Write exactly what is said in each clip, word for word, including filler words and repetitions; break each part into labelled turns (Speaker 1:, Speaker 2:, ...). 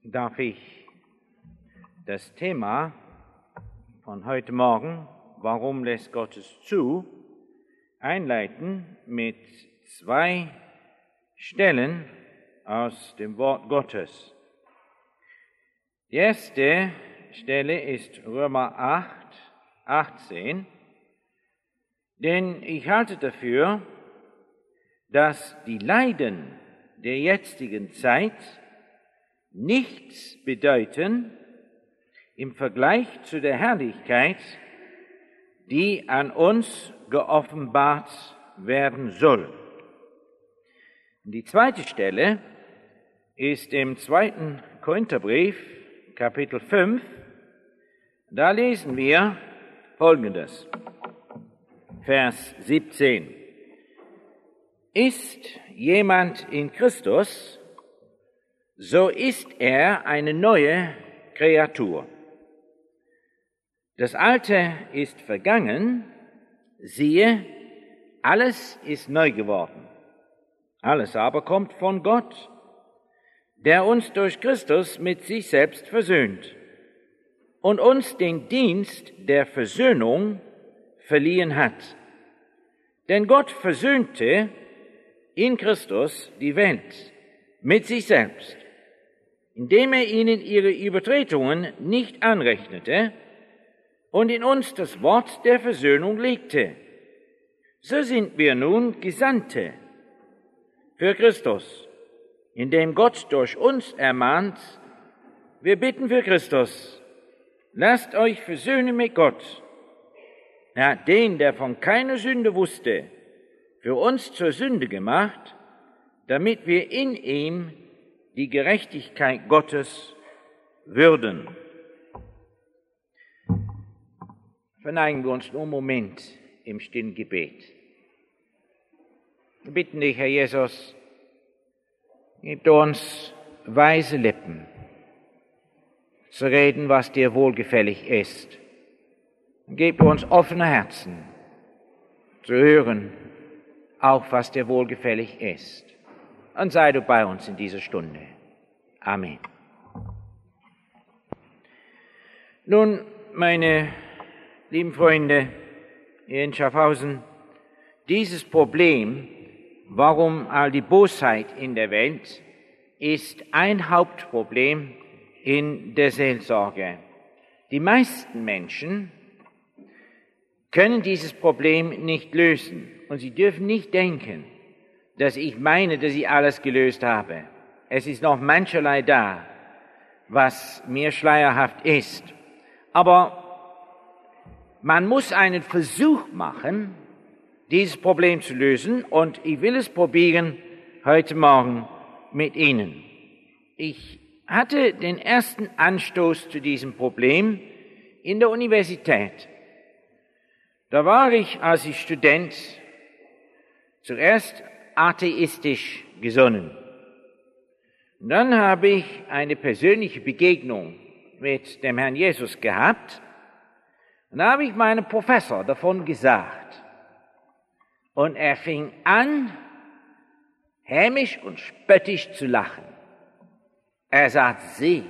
Speaker 1: darf ich das Thema von heute Morgen, warum lässt Gott es zu, einleiten mit zwei Stellen aus dem Wort Gottes. Die erste Stelle ist Römer acht, achtzehn, denn ich halte dafür, dass die Leiden der jetzigen Zeit nichts bedeuten im Vergleich zu der Herrlichkeit, die an uns geoffenbart werden soll. Die zweite Stelle ist im zweiten Korintherbrief, Kapitel fünf. Da lesen wir Folgendes, Vers siebzehn. Ist jemand in Christus, so ist er eine neue Kreatur. Das Alte ist vergangen, siehe, alles ist neu geworden. Alles aber kommt von Gott, der uns durch Christus mit sich selbst versöhnt und uns den Dienst der Versöhnung verliehen hat. Denn Gott versöhnte in Christus die Welt mit sich selbst, indem er ihnen ihre Übertretungen nicht anrechnete und in uns das Wort der Versöhnung legte. So sind wir nun Gesandte für Christus, indem Gott durch uns ermahnt, wir bitten für Christus, lasst euch versöhnen mit Gott. Er hat den, der von keiner Sünde wusste, für uns zur Sünde gemacht, damit wir in ihm die Gerechtigkeit Gottes würden. Verneigen wir uns nur einen Moment im stillen Gebet. Wir bitten dich, Herr Jesus, gib uns weise Lippen, zu reden, was dir wohlgefällig ist. Gib uns offene Herzen, zu hören, auch was dir wohlgefällig ist. Und sei du bei uns in dieser Stunde. Amen. Nun, meine lieben Freunde hier in Schaffhausen, dieses Problem, warum all die Bosheit in der Welt, ist ein Hauptproblem in der Seelsorge. Die meisten Menschen können dieses Problem nicht lösen und sie dürfen nicht denken, dass ich meine, dass ich alles gelöst habe. Es ist noch mancherlei da, was mir schleierhaft ist. Aber man muss einen Versuch machen, dieses Problem zu lösen, und ich will es probieren heute Morgen mit Ihnen. Ich hatte den ersten Anstoß zu diesem Problem in der Universität. Da war ich, als ich Student, zuerst atheistisch gesonnen. Und dann habe ich eine persönliche Begegnung mit dem Herrn Jesus gehabt. Und da habe ich meinem Professor davon gesagt. Und er fing an, hämisch und spöttisch zu lachen. Er sagt, Sie,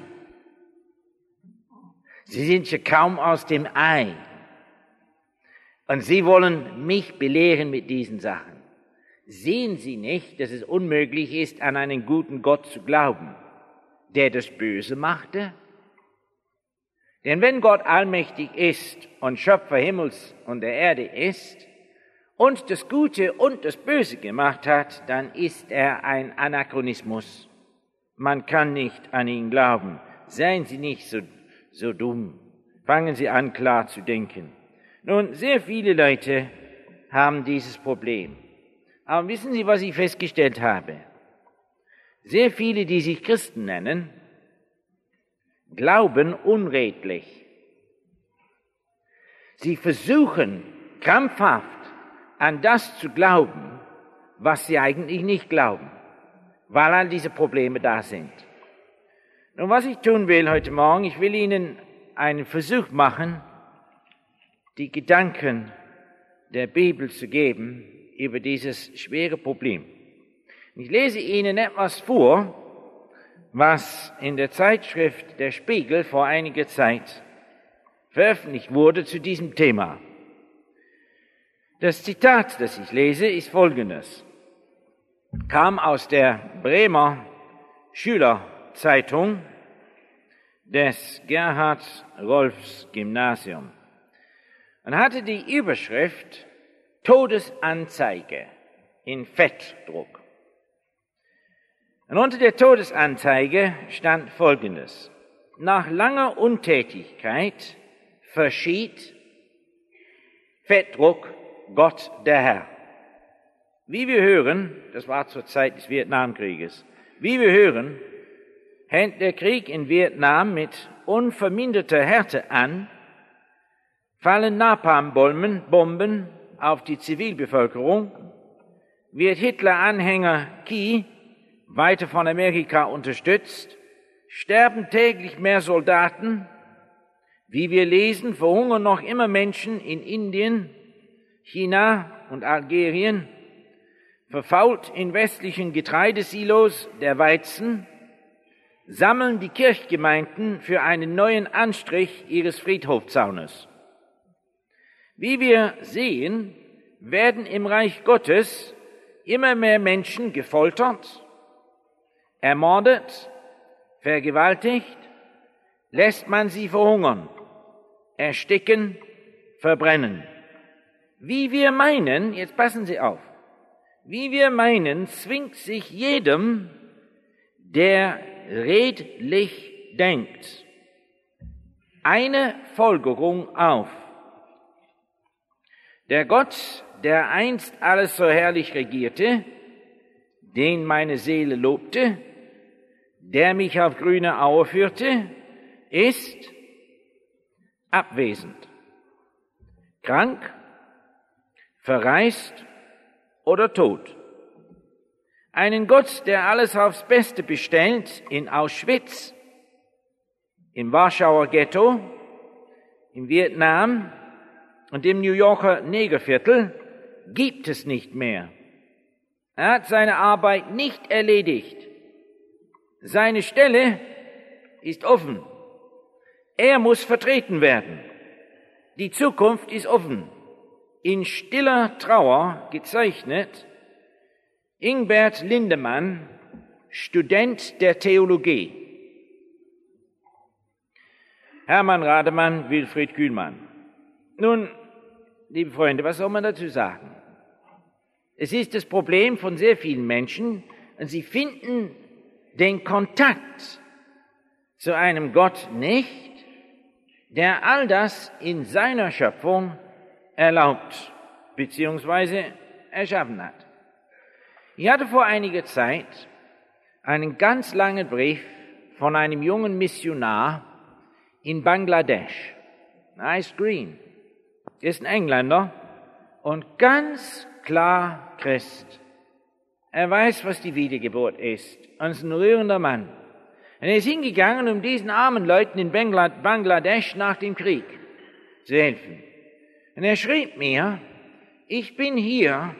Speaker 1: Sie sind ja kaum aus dem Ei. Und Sie wollen mich belehren mit diesen Sachen. Sehen Sie nicht, dass es unmöglich ist, an einen guten Gott zu glauben, der das Böse machte? Denn wenn Gott allmächtig ist und Schöpfer Himmels und der Erde ist und das Gute und das Böse gemacht hat, dann ist er ein Anachronismus. Man kann nicht an ihn glauben. Seien Sie nicht so, so dumm. Fangen Sie an, klar zu denken. Nun, sehr viele Leute haben dieses Problem. Aber wissen Sie, was ich festgestellt habe? Sehr viele, die sich Christen nennen, glauben unredlich. Sie versuchen krampfhaft an das zu glauben, was sie eigentlich nicht glauben, weil all diese Probleme da sind. Nun, was ich tun will heute Morgen, ich will Ihnen einen Versuch machen, die Gedanken der Bibel zu geben über dieses schwere Problem. Ich lese Ihnen etwas vor, was in der Zeitschrift Der Spiegel vor einiger Zeit veröffentlicht wurde zu diesem Thema. Das Zitat, das ich lese, ist folgendes. Kam aus der Bremer Schülerzeitung des Gerhard Rolfs Gymnasium und hatte die Überschrift Todesanzeige in Fettdruck. Und unter der Todesanzeige stand Folgendes. Nach langer Untätigkeit verschied Fettdruck Gott der Herr. Wie wir hören, das war zur Zeit des Vietnamkrieges, wie wir hören, hält der Krieg in Vietnam mit unverminderter Härte an, fallen Napalmbomben Bomben auf die Zivilbevölkerung, wird Hitler-Anhänger Ky weiter von Amerika unterstützt, sterben täglich mehr Soldaten, wie wir lesen, verhungern noch immer Menschen in Indien, China und Algerien, verfault in westlichen Getreidesilos der Weizen, sammeln die Kirchgemeinden für einen neuen Anstrich ihres Friedhofzaunes. Wie wir sehen, werden im Reich Gottes immer mehr Menschen gefoltert, ermordet, vergewaltigt, lässt man sie verhungern, ersticken, verbrennen. Wie wir meinen, jetzt passen Sie auf, wie wir meinen, zwingt sich jedem, der redlich denkt, eine Folgerung auf. Der Gott, der einst alles so herrlich regierte, den meine Seele lobte, der mich auf grüne Aue führte, ist abwesend, krank, verreist oder tot. Einen Gott, der alles aufs Beste bestellt, in Auschwitz, im Warschauer Ghetto, in Vietnam und im New Yorker Negerviertel, gibt es nicht mehr. Er hat seine Arbeit nicht erledigt. Seine Stelle ist offen. Er muss vertreten werden. Die Zukunft ist offen. In stiller Trauer gezeichnet Ingbert Lindemann, Student der Theologie. Hermann Rademann, Wilfried Kühlmann. Nun, liebe Freunde, was soll man dazu sagen? Es ist das Problem von sehr vielen Menschen, und sie finden den Kontakt zu einem Gott nicht, der all das in seiner Schöpfung erlaubt bzw. erschaffen hat. Ich hatte vor einiger Zeit einen ganz langen Brief von einem jungen Missionar in Bangladesch. Er heißt Green, ist ein Engländer und ganz klar Christ. Er weiß, was die Wiedergeburt ist und ist ein rührender Mann. Und er ist hingegangen, um diesen armen Leuten in Bangladesch nach dem Krieg zu helfen. Und er schrieb mir, ich bin hier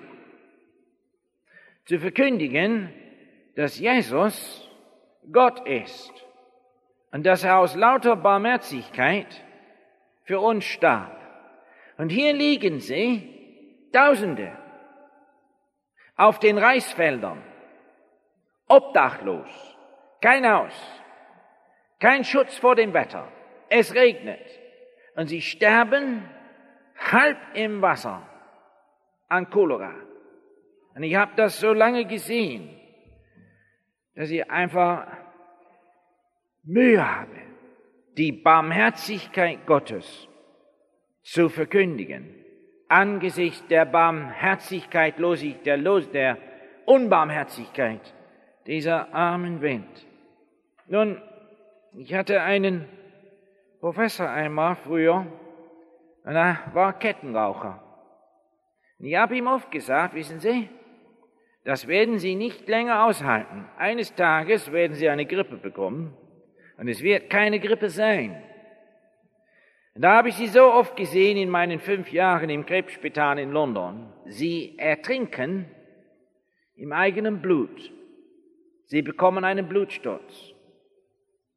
Speaker 1: zu verkündigen, dass Jesus Gott ist und dass er aus lauter Barmherzigkeit für uns starb. Und hier liegen sie, Tausende, auf den Reisfeldern, obdachlos, kein Haus, kein Schutz vor dem Wetter, es regnet und sie sterben halb im Wasser an Cholera. Und ich habe das so lange gesehen, dass ich einfach Mühe habe, die Barmherzigkeit Gottes zu verkündigen, angesichts der Barmherzigkeit, der, der Unbarmherzigkeit dieser armen Welt. Nun, ich hatte einen Professor einmal früher, und er war Kettenraucher. Und ich habe ihm oft gesagt, wissen Sie, das werden Sie nicht länger aushalten. Eines Tages werden Sie eine Grippe bekommen und es wird keine Grippe sein. Und da habe ich Sie so oft gesehen in meinen fünf Jahren im Krebsspital in London. Sie ertrinken im eigenen Blut. Sie bekommen einen Blutsturz.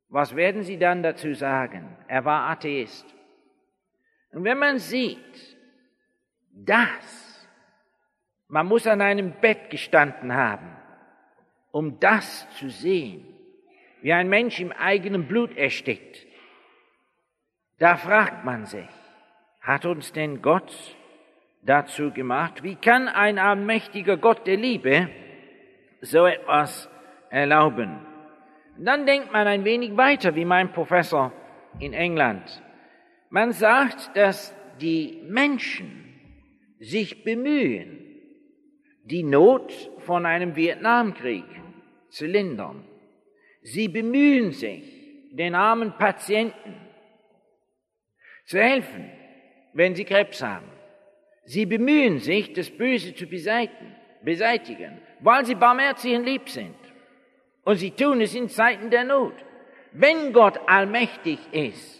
Speaker 1: Was werden Sie dann dazu sagen? Er war Atheist. Und wenn man sieht, dass man muss an einem Bett gestanden haben, um das zu sehen, wie ein Mensch im eigenen Blut erstickt, da fragt man sich, hat uns denn Gott dazu gemacht? Wie kann ein allmächtiger Gott der Liebe so etwas erlauben? Und dann denkt man ein wenig weiter, wie mein Professor in England. Man sagt, dass die Menschen sich bemühen, die Not von einem Vietnamkrieg zu lindern. Sie bemühen sich, den armen Patienten zu helfen, wenn sie Krebs haben. Sie bemühen sich, das Böse zu beseitigen, weil sie barmherzig und lieb sind. Und sie tun es in Zeiten der Not. Wenn Gott allmächtig ist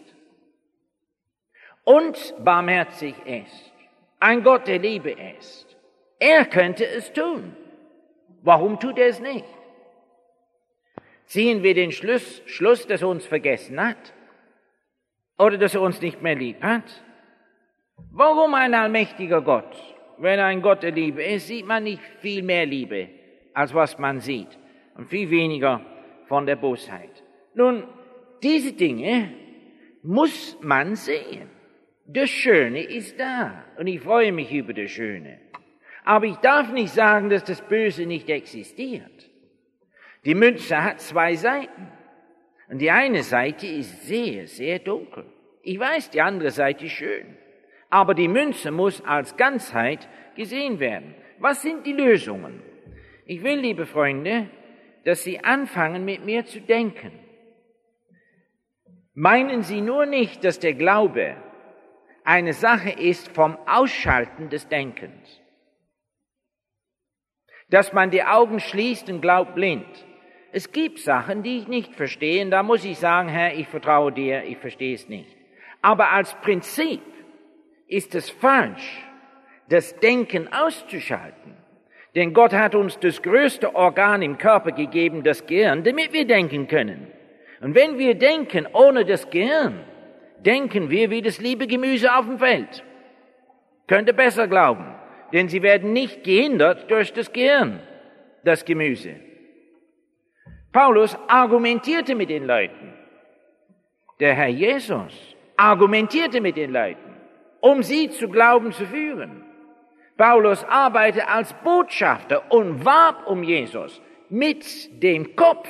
Speaker 1: und barmherzig ist, ein Gott der Liebe ist, er könnte es tun. Warum tut er es nicht? Ziehen wir den Schluss, Schluss, dass er uns vergessen hat? Oder dass er uns nicht mehr lieb hat? Warum ein allmächtiger Gott? Wenn er ein Gott der Liebe ist, sieht man nicht viel mehr Liebe, als was man sieht. Und viel weniger von der Bosheit. Nun, diese Dinge muss man sehen. Das Schöne ist da. Und ich freue mich über das Schöne. Aber ich darf nicht sagen, dass das Böse nicht existiert. Die Münze hat zwei Seiten. Und die eine Seite ist sehr, sehr dunkel. Ich weiß, die andere Seite ist schön. Aber die Münze muss als Ganzheit gesehen werden. Was sind die Lösungen? Ich will, liebe Freunde, dass Sie anfangen, mit mir zu denken. Meinen Sie nur nicht, dass der Glaube eine Sache ist vom Ausschalten des Denkens. Dass man die Augen schließt und glaubt blind. Es gibt Sachen, die ich nicht verstehe, und da muss ich sagen, Herr, ich vertraue dir, ich verstehe es nicht. Aber als Prinzip ist es falsch, das Denken auszuschalten. Denn Gott hat uns das größte Organ im Körper gegeben, das Gehirn, damit wir denken können. Und wenn wir denken ohne das Gehirn, denken wir wie das liebe Gemüse auf dem Feld. Könnt ihr besser glauben, denn sie werden nicht gehindert durch das Gehirn, das Gemüse. Paulus argumentierte mit den Leuten. Der Herr Jesus argumentierte mit den Leuten, um sie zu Glauben zu führen. Paulus arbeitete als Botschafter und warb um Jesus mit dem Kopf.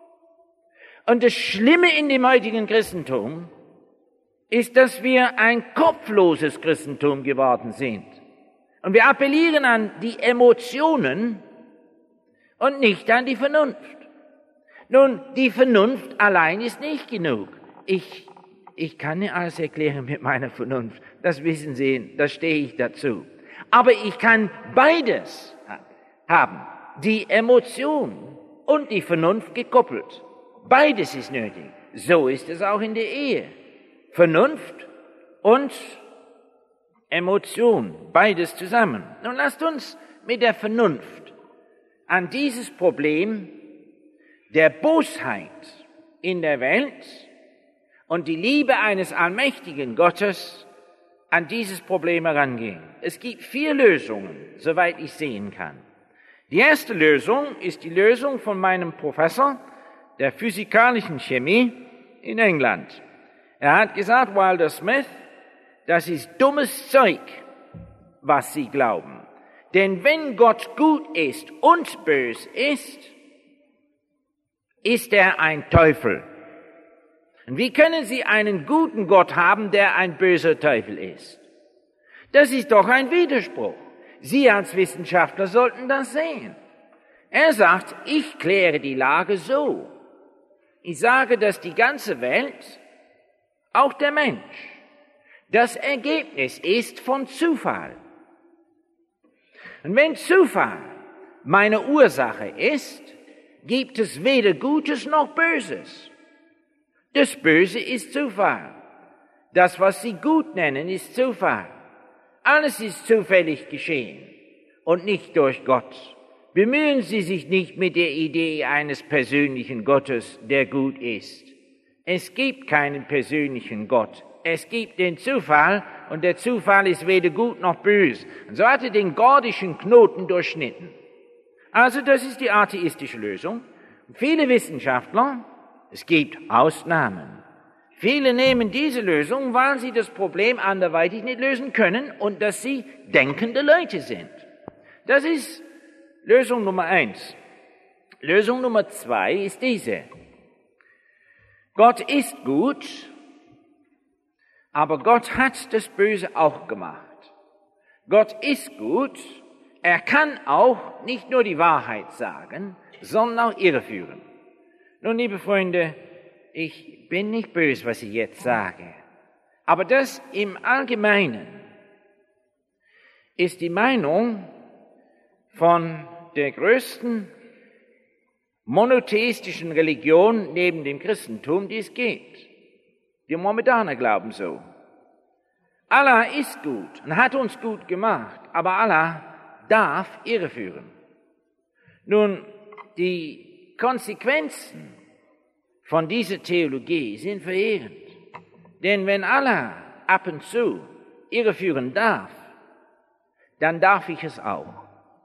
Speaker 1: Und das Schlimme in dem heutigen Christentum ist, dass wir ein kopfloses Christentum geworden sind. Und wir appellieren an die Emotionen und nicht an die Vernunft. Nun, die Vernunft allein ist nicht genug. Ich, ich kann nicht alles erklären mit meiner Vernunft. Das wissen Sie, da stehe ich dazu. Aber ich kann beides haben, die Emotion und die Vernunft gekoppelt. Beides ist nötig. So ist es auch in der Ehe. Vernunft und Emotion, beides zusammen. Nun lasst uns mit der Vernunft an dieses Problem der Bosheit in der Welt und die Liebe eines allmächtigen Gottes an dieses Problem herangehen. Es gibt vier Lösungen, soweit ich sehen kann. Die erste Lösung ist die Lösung von meinem Professor der physikalischen Chemie in England. Er hat gesagt, Wilder Smith, das ist dummes Zeug, was Sie glauben. Denn wenn Gott gut ist und bös ist, ist er ein Teufel. Und wie können Sie einen guten Gott haben, der ein böser Teufel ist? Das ist doch ein Widerspruch. Sie als Wissenschaftler sollten das sehen. Er sagt, ich kläre die Lage so. Ich sage, dass die ganze Welt, auch der Mensch, das Ergebnis ist von Zufall. Und wenn Zufall meine Ursache ist, gibt es weder Gutes noch Böses. Das Böse ist Zufall. Das, was Sie gut nennen, ist Zufall. Alles ist zufällig geschehen und nicht durch Gott. Bemühen Sie sich nicht mit der Idee eines persönlichen Gottes, der gut ist. Es gibt keinen persönlichen Gott. Es gibt den Zufall und der Zufall ist weder gut noch böse. Und so hat er den gordischen Knoten durchschnitten. Also das ist die atheistische Lösung. Viele Wissenschaftler, es gibt Ausnahmen, viele nehmen diese Lösung, weil sie das Problem anderweitig nicht lösen können und dass sie denkende Leute sind. Das ist Lösung Nummer eins. Lösung Nummer zwei ist diese. Gott ist gut, aber Gott hat das Böse auch gemacht. Gott ist gut, er kann auch nicht nur die Wahrheit sagen, sondern auch irreführen. Nun, liebe Freunde, ich bin nicht böse, was ich jetzt sage, aber das im Allgemeinen ist die Meinung von der größten monotheistischen Religion neben dem Christentum, die es gibt. Die Mohammedaner glauben so. Allah ist gut und hat uns gut gemacht, aber Allah darf irreführen. Nun, die Konsequenzen von dieser Theologie sind verheerend. Denn wenn Allah ab und zu irreführen darf, dann darf ich es auch.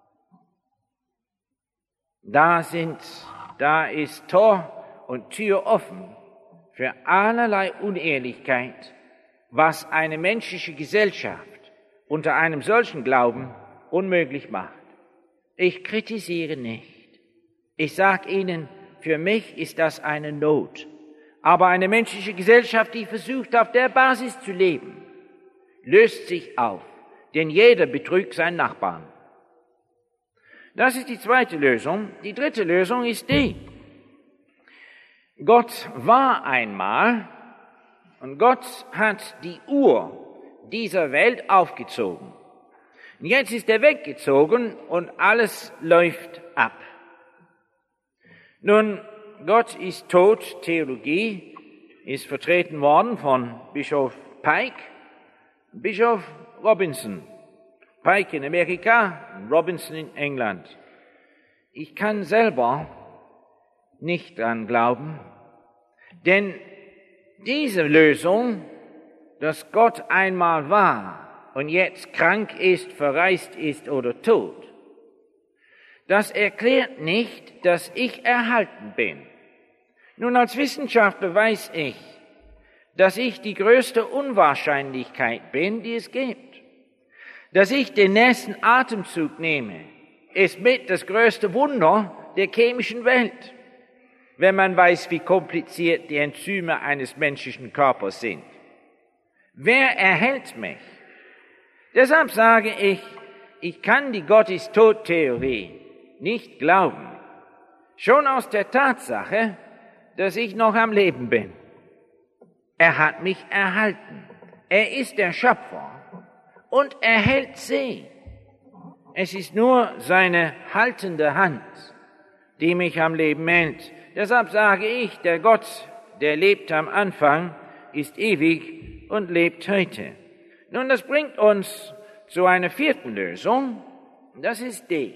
Speaker 1: Da sind, da ist Tor und Tür offen für allerlei Unehrlichkeit, was eine menschliche Gesellschaft unter einem solchen Glauben unmöglich macht. Ich kritisiere nicht. Ich sage Ihnen, für mich ist das eine Not. Aber eine menschliche Gesellschaft, die versucht, auf der Basis zu leben, löst sich auf, denn jeder betrügt seinen Nachbarn. Das ist die zweite Lösung. Die dritte Lösung ist die. Gott war einmal und Gott hat die Uhr dieser Welt aufgezogen. Und jetzt ist er weggezogen und alles läuft ab. Nun, Gott ist tot, Theologie ist vertreten worden von Bischof Pike, Bischof Robinson. Pike in Amerika, Robinson in England. Ich kann selber nicht dran glauben, denn diese Lösung, dass Gott einmal war und jetzt krank ist, verreist ist oder tot, das erklärt nicht, dass ich erhalten bin. Nun, als Wissenschaftler weiß ich, dass ich die größte Unwahrscheinlichkeit bin, die es gibt. Dass ich den nächsten Atemzug nehme, ist mit das größte Wunder der chemischen Welt, wenn man weiß, wie kompliziert die Enzyme eines menschlichen Körpers sind. Wer erhält mich? Deshalb sage ich, ich kann die Gott-ist-tot-Theorie nicht glauben, schon aus der Tatsache, dass ich noch am Leben bin. Er hat mich erhalten. Er ist der Schöpfer. Und er hält sie. Es ist nur seine haltende Hand, die mich am Leben hält. Deshalb sage ich, der Gott, der lebt am Anfang, ist ewig und lebt heute. Nun, das bringt uns zu einer vierten Lösung. Das ist die,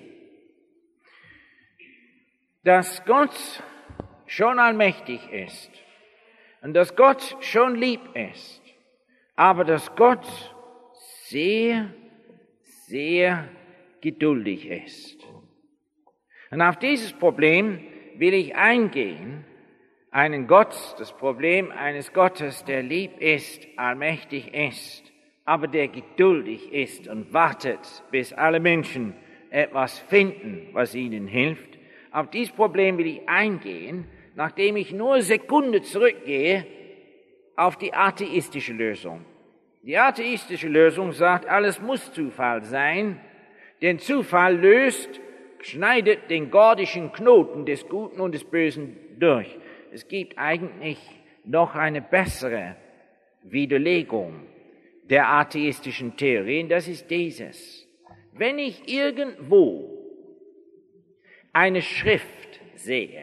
Speaker 1: dass Gott schon allmächtig ist und dass Gott schon lieb ist, aber dass Gott sehr, sehr geduldig ist. Und auf dieses Problem will ich eingehen, einen Gott, das Problem eines Gottes, der lieb ist, allmächtig ist, aber der geduldig ist und wartet, bis alle Menschen etwas finden, was ihnen hilft. Auf dieses Problem will ich eingehen, nachdem ich nur Sekunde zurückgehe auf die atheistische Lösung. Die atheistische Lösung sagt, alles muss Zufall sein, denn Zufall löst, schneidet den gordischen Knoten des Guten und des Bösen durch. Es gibt eigentlich noch eine bessere Widerlegung der atheistischen Theorien, das ist dieses. Wenn ich irgendwo eine Schrift sehe,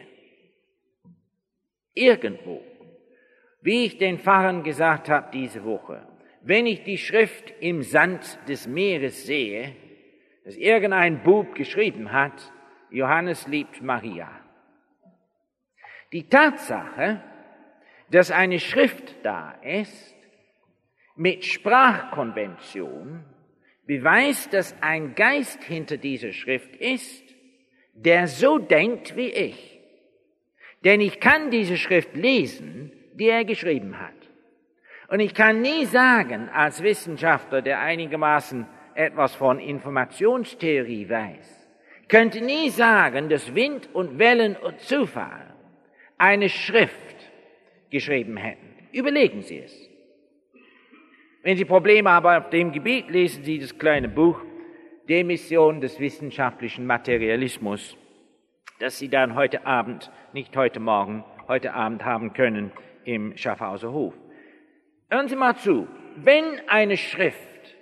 Speaker 1: irgendwo, wie ich den Pfarrern gesagt habe diese Woche, wenn ich die Schrift im Sand des Meeres sehe, dass irgendein Bub geschrieben hat, Johannes liebt Maria. Die Tatsache, dass eine Schrift da ist, mit Sprachkonvention, beweist, dass ein Geist hinter dieser Schrift ist, der so denkt wie ich. Denn ich kann diese Schrift lesen, die er geschrieben hat. Und ich kann nie sagen, als Wissenschaftler, der einigermaßen etwas von Informationstheorie weiß, könnte nie sagen, dass Wind und Wellen und Zufall eine Schrift geschrieben hätten. Überlegen Sie es. Wenn Sie Probleme haben auf dem Gebiet, lesen Sie das kleine Buch Demission des wissenschaftlichen Materialismus, das Sie dann heute Abend, nicht heute Morgen, heute Abend haben können im Schaffhauser Hof. Hören Sie mal zu, wenn eine Schrift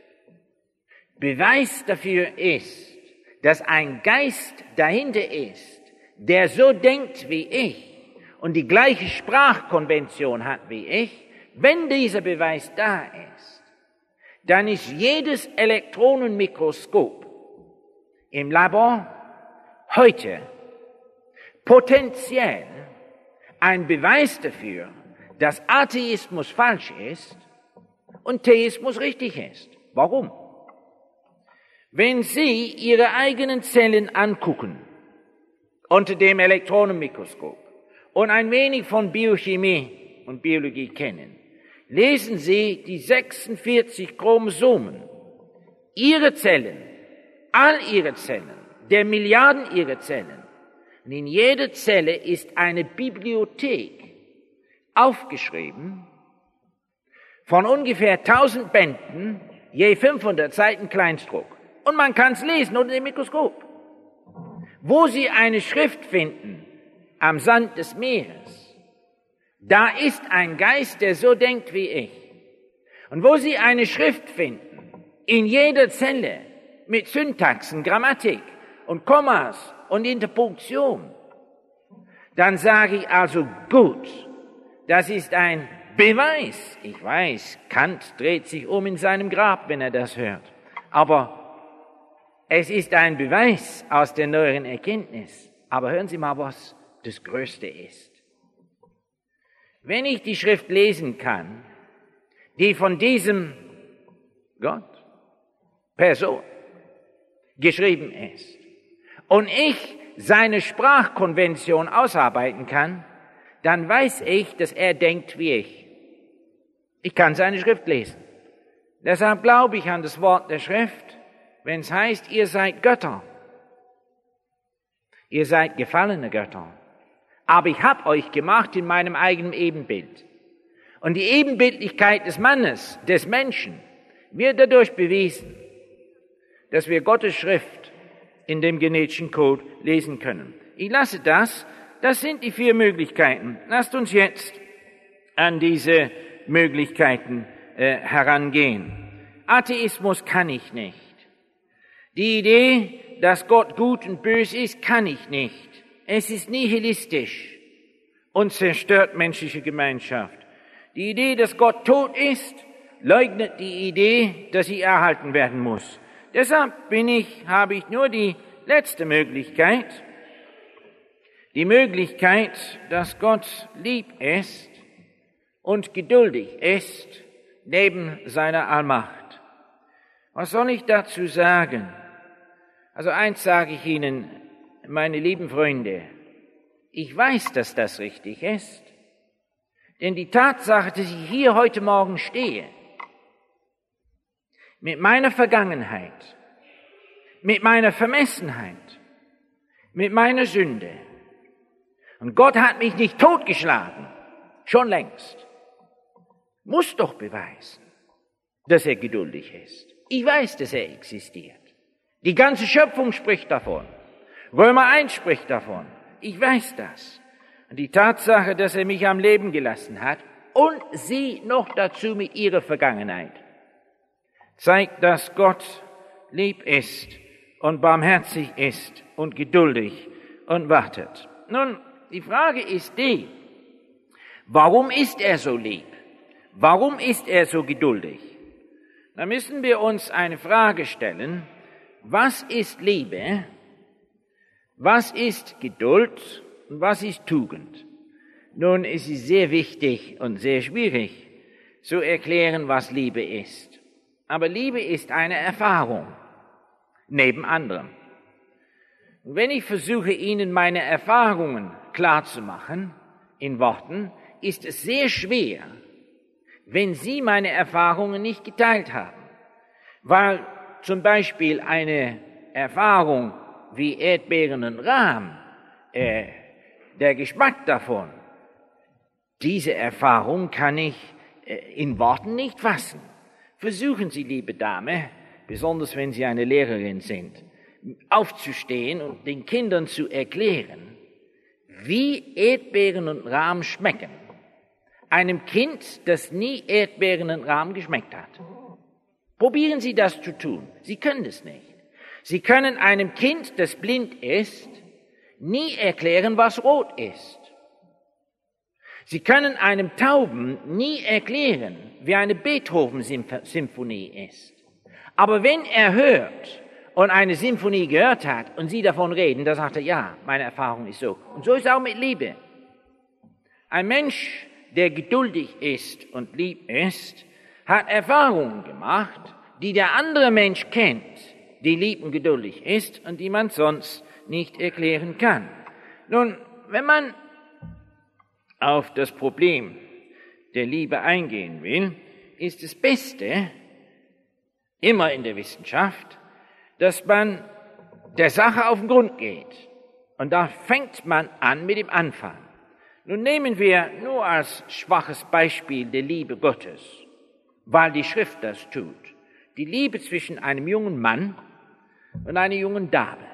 Speaker 1: Beweis dafür ist, dass ein Geist dahinter ist, der so denkt wie ich und die gleiche Sprachkonvention hat wie ich, wenn dieser Beweis da ist, dann ist jedes Elektronenmikroskop im Labor heute potenziell ein Beweis dafür, dass Atheismus falsch ist und Theismus richtig ist. Warum? Wenn Sie Ihre eigenen Zellen angucken unter dem Elektronenmikroskop und ein wenig von Biochemie und Biologie kennen, lesen Sie die sechsundvierzig Chromosomen, Ihre Zellen, all Ihre Zellen, der Milliarden Ihrer Zellen. Und in jeder Zelle ist eine Bibliothek aufgeschrieben von ungefähr tausend Bänden, je fünfhundert Seiten Kleinstdruck. Und man kann es lesen unter dem Mikroskop. Wo Sie eine Schrift finden, am Sand des Meeres, da ist ein Geist, der so denkt wie ich. Und wo Sie eine Schrift finden, in jeder Zelle, mit Syntaxen, Grammatik und Kommas und Interpunktion, dann sage ich also, gut, das ist ein Beweis. Ich weiß, Kant dreht sich um in seinem Grab, wenn er das hört. Aber es ist ein Beweis aus der neueren Erkenntnis. Aber hören Sie mal, was das Größte ist. Wenn ich die Schrift lesen kann, die von diesem Gott, Person, geschrieben ist, und ich seine Sprachkonvention ausarbeiten kann, dann weiß ich, dass er denkt wie ich. Ich kann seine Schrift lesen. Deshalb glaube ich an das Wort der Schrift, wenn es heißt, ihr seid Götter. Ihr seid gefallene Götter. Aber ich habe euch gemacht in meinem eigenen Ebenbild. Und die Ebenbildlichkeit des Mannes, des Menschen, wird dadurch bewiesen, dass wir Gottes Schrift in dem genetischen Code lesen können. Ich lasse das. Das sind die vier Möglichkeiten. Lasst uns jetzt an diese Möglichkeiten äh, herangehen. Atheismus kann ich nicht. Die Idee, dass Gott gut und böse ist, kann ich nicht. Es ist nihilistisch und zerstört menschliche Gemeinschaft. Die Idee, dass Gott tot ist, leugnet die Idee, dass sie erhalten werden muss. Deshalb bin ich, habe ich nur die letzte Möglichkeit, die Möglichkeit, dass Gott lieb ist und geduldig ist neben seiner Allmacht. Was soll ich dazu sagen? Also eins sage ich Ihnen, meine lieben Freunde, ich weiß, dass das richtig ist, denn die Tatsache, dass ich hier heute Morgen stehe, mit meiner Vergangenheit, mit meiner Vermessenheit, mit meiner Sünde, und Gott hat mich nicht totgeschlagen, schon längst, muss doch beweisen, dass er geduldig ist. Ich weiß, dass er existiert. Die ganze Schöpfung spricht davon. Römer eins spricht davon. Ich weiß das. Und die Tatsache, dass er mich am Leben gelassen hat und Sie noch dazu mit Ihrer Vergangenheit, zeigt, dass Gott lieb ist und barmherzig ist und geduldig und wartet. Nun, die Frage ist die, warum ist er so lieb? Warum ist er so geduldig? Da müssen wir uns eine Frage stellen, was ist Liebe, was ist Geduld und was ist Tugend? Nun ist es sehr wichtig und sehr schwierig zu erklären, was Liebe ist. Aber Liebe ist eine Erfahrung, neben anderem. Und wenn ich versuche, Ihnen meine Erfahrungen klarzumachen, in Worten, ist es sehr schwer, wenn Sie meine Erfahrungen nicht geteilt haben. Weil zum Beispiel eine Erfahrung wie Erdbeeren und Rahm, äh, der Geschmack davon, diese Erfahrung kann ich äh, in Worten nicht fassen. Versuchen Sie, liebe Dame, besonders wenn Sie eine Lehrerin sind, aufzustehen und den Kindern zu erklären, wie Erdbeeren und Rahm schmecken. Einem Kind, das nie Erdbeeren und Rahm geschmeckt hat. Probieren Sie das zu tun. Sie können es nicht. Sie können einem Kind, das blind ist, nie erklären, was rot ist. Sie können einem Tauben nie erklären, wie eine Beethoven-Symphonie ist. Aber wenn er hört und eine Symphonie gehört hat und Sie davon reden, dann sagt er, ja, meine Erfahrung ist so. Und so ist es auch mit Liebe. Ein Mensch, der geduldig ist und lieb ist, hat Erfahrungen gemacht, die der andere Mensch kennt, die lieb und geduldig ist und die man sonst nicht erklären kann. Nun, wenn man auf das Problem der Liebe eingehen will, ist das Beste immer in der Wissenschaft, dass man der Sache auf den Grund geht. Und da fängt man an mit dem Anfang. Nun nehmen wir nur als schwaches Beispiel die Liebe Gottes, weil die Schrift das tut. Die Liebe zwischen einem jungen Mann und einer jungen Dame.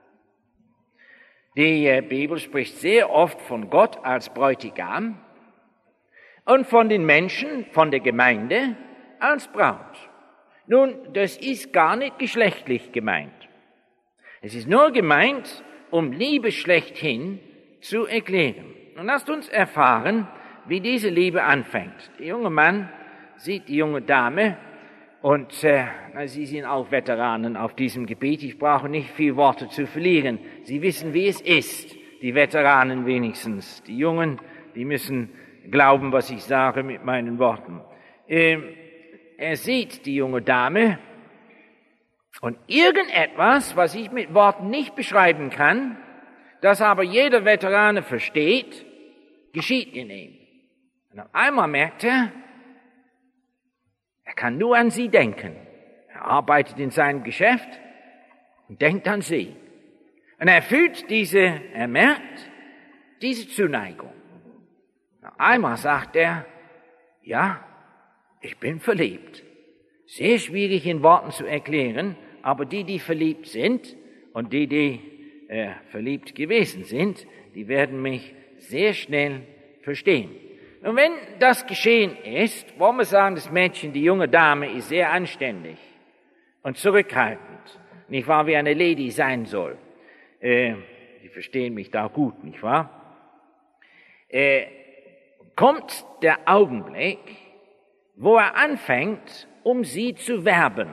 Speaker 1: Die Bibel spricht sehr oft von Gott als Bräutigam und von den Menschen, von der Gemeinde als Braut. Nun, das ist gar nicht geschlechtlich gemeint. Es ist nur gemeint, um Liebe schlechthin zu erklären. Und lasst uns erfahren, wie diese Liebe anfängt. Der junge Mann sieht die junge Dame und äh, Sie sind auch Veteranen auf diesem Gebiet. Ich brauche nicht viel Worte zu verlieren. Sie wissen, wie es ist, die Veteranen wenigstens. Die Jungen, die müssen glauben, was ich sage mit meinen Worten. Ähm, er sieht die junge Dame und irgendetwas, was ich mit Worten nicht beschreiben kann, das aber jeder Veterane versteht, geschieht in ihm. Und auf einmal merkt er, er kann nur an sie denken. Er arbeitet in seinem Geschäft und denkt an sie. Und er fühlt diese, er merkt diese Zuneigung. Und auf einmal sagt er, ja, ich bin verliebt. Sehr schwierig in Worten zu erklären, aber die, die verliebt sind und die, die äh, verliebt gewesen sind, die werden mich sehr schnell verstehen. Und wenn das geschehen ist, wollen wir sagen, das Mädchen, die junge Dame, ist sehr anständig und zurückhaltend, nicht wahr, wie eine Lady sein soll. Äh, Sie verstehen mich da gut, nicht wahr? Äh, kommt der Augenblick, wo er anfängt, um sie zu werben.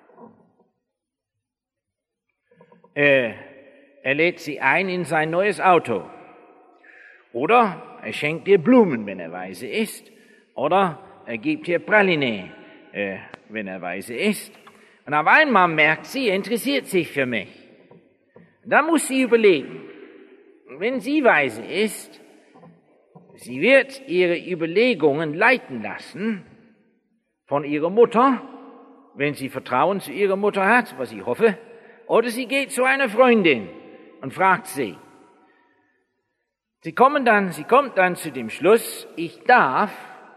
Speaker 1: Äh, er lädt sie ein in sein neues Auto. Oder er schenkt ihr Blumen, wenn er weise ist. Oder er gibt ihr Praline, äh, wenn er weise ist. Und auf einmal merkt sie, er interessiert sich für mich. Da muss sie überlegen. Wenn sie weise ist, sie wird ihre Überlegungen leiten lassen von ihrer Mutter, wenn sie Vertrauen zu ihrer Mutter hat, was ich hoffe. Oder sie geht zu einer Freundin und fragt sie. Sie kommen dann, sie kommt dann zu dem Schluss, ich darf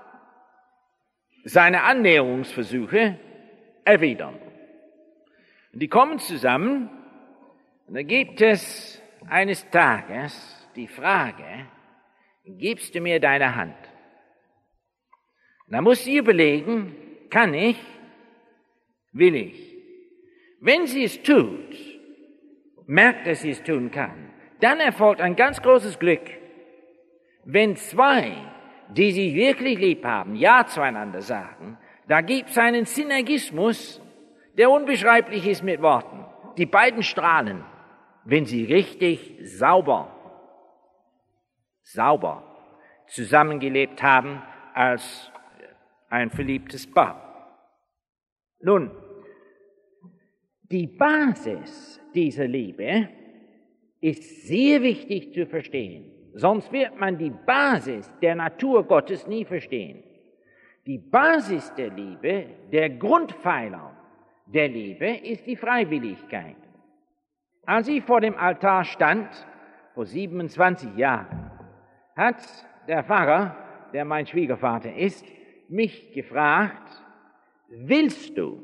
Speaker 1: seine Annäherungsversuche erwidern. Und die kommen zusammen, und da gibt es eines Tages die Frage, gibst du mir deine Hand? Und da muss sie überlegen, kann ich, will ich. Wenn sie es tut, merkt, dass sie es tun kann, dann erfolgt ein ganz großes Glück, wenn zwei, die sich wirklich lieb haben, Ja zueinander sagen. Da gibt es einen Synergismus, der unbeschreiblich ist mit Worten. Die beiden strahlen, wenn sie richtig sauber, sauber zusammengelebt haben als ein verliebtes Paar. Nun, die Basis dieser Liebe ist sehr wichtig zu verstehen. Sonst wird man die Basis der Natur Gottes nie verstehen. Die Basis der Liebe, der Grundpfeiler der Liebe ist die Freiwilligkeit. Als ich vor dem Altar stand, vor siebenundzwanzig Jahren, hat der Pfarrer, der mein Schwiegervater ist, mich gefragt, willst du?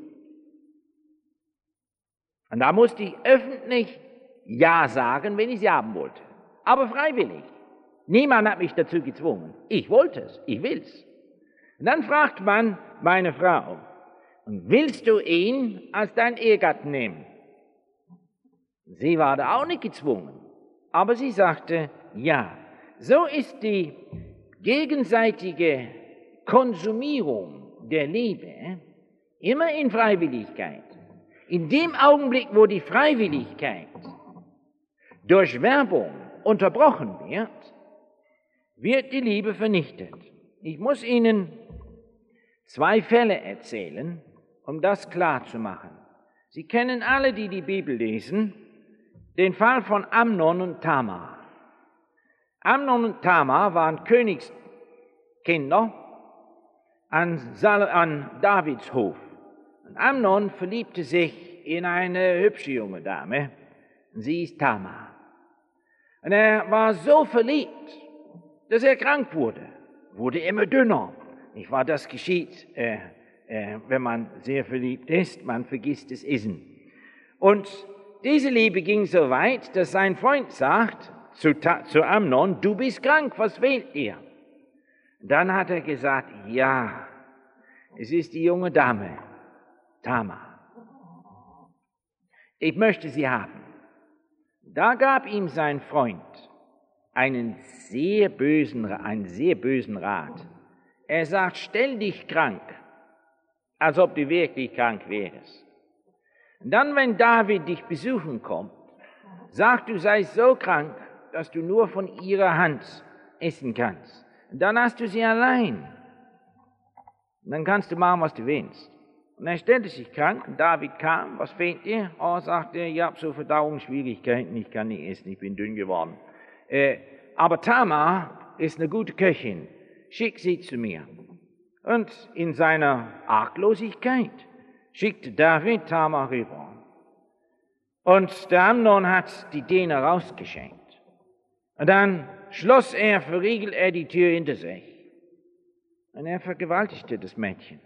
Speaker 1: Und da musste ich öffentlich Ja sagen, wenn ich es haben wollte. Aber freiwillig. Niemand hat mich dazu gezwungen. Ich wollte es, ich will's. Und dann fragt man meine Frau, willst du ihn als deinen Ehegatten nehmen? Sie war da auch nicht gezwungen, aber sie sagte ja. So ist die gegenseitige Konsumierung der Liebe immer in Freiwilligkeit. In dem Augenblick, wo die Freiwilligkeit durch Werbung unterbrochen wird, wird die Liebe vernichtet. Ich muss Ihnen zwei Fälle erzählen, um das klar zu machen. Sie kennen alle, die die Bibel lesen, den Fall von Amnon und Tamar. Amnon und Tamar waren Königskinder an, Sal- an Davids Hof. Und Amnon verliebte sich in eine hübsche junge Dame, und sie ist Tamar. Und er war so verliebt, dass er krank wurde, wurde immer dünner. Nicht wahr? Das geschieht, äh, äh, wenn man sehr verliebt ist, man vergisst das Essen. Und diese Liebe ging so weit, dass sein Freund sagt zu, zu Amnon, du bist krank, was fehlt dir? Dann hat er gesagt, ja, es ist die junge Dame, Tamar. Ich möchte sie haben. Da gab ihm sein Freund einen sehr bösen, einen sehr bösen Rat. Er sagt, stell dich krank, als ob du wirklich krank wärst. Und dann, wenn David dich besuchen kommt, sag, du seist so krank, dass du nur von ihrer Hand essen kannst. Und dann hast du sie allein. Und dann kannst du machen, was du willst. Und er stellte sich krank, und David kam, was fehlt dir? Oh, sagte er, ich habe so Verdauungsschwierigkeiten, ich kann nicht essen, ich bin dünn geworden. Äh, aber Tamar ist eine gute Köchin, schick sie zu mir. Und in seiner Arglosigkeit schickte David Tamar rüber. Und der Amnon hat die Diener rausgeschenkt. Und dann schloss er, verriegelt er die Tür hinter sich. Und er vergewaltigte das Mädchen.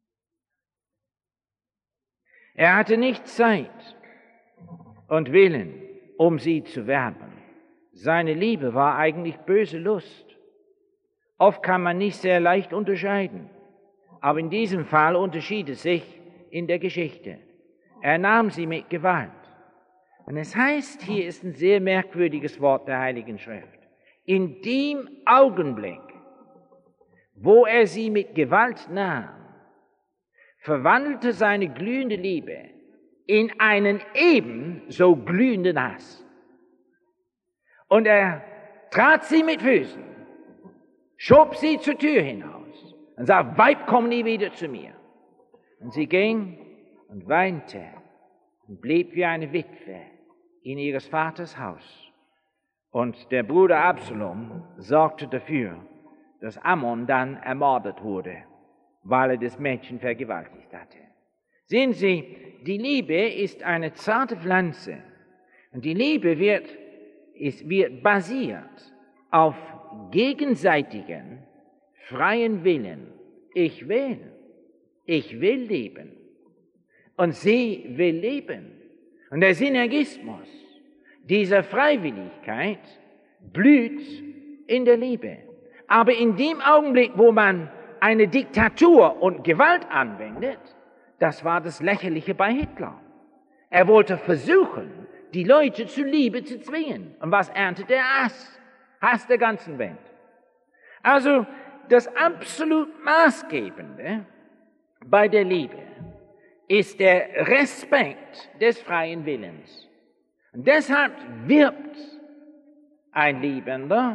Speaker 1: Er hatte nicht Zeit und Willen, um sie zu werben. Seine Liebe war eigentlich böse Lust. Oft kann man nicht sehr leicht unterscheiden, aber in diesem Fall unterschied es sich in der Geschichte. Er nahm sie mit Gewalt. Und es heißt, hier ist ein sehr merkwürdiges Wort der Heiligen Schrift. In dem Augenblick, wo er sie mit Gewalt nahm, verwandelte seine glühende Liebe in einen ebenso glühenden Hass. Und er trat sie mit Füßen, schob sie zur Tür hinaus und sagte, Weib, komm nie wieder zu mir. Und sie ging und weinte und blieb wie eine Witwe in ihres Vaters Haus. Und der Bruder Absalom sorgte dafür, dass Ammon dann ermordet wurde, weil er das Mädchen vergewaltigt hatte. Sehen Sie, die Liebe ist eine zarte Pflanze. Und die Liebe wird, ist, wird basiert auf gegenseitigen, freien Willen. Ich will, ich will leben. Und sie will leben. Und der Synergismus dieser Freiwilligkeit blüht in der Liebe. Aber in dem Augenblick, wo man eine Diktatur und Gewalt anwendet, das war das Lächerliche bei Hitler. Er wollte versuchen, die Leute zur Liebe zu zwingen. Und was erntet er? Hass. Hass der ganzen Welt. Also das absolut Maßgebende bei der Liebe ist der Respekt des freien Willens. Und deshalb wirbt ein Liebender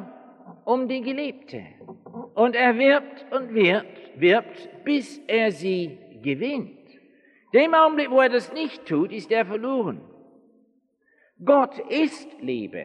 Speaker 1: um die Geliebte. Und er wirbt und wirbt, wirbt, bis er sie gewinnt. Dem Augenblick, wo er das nicht tut, ist er verloren. Gott ist Liebe.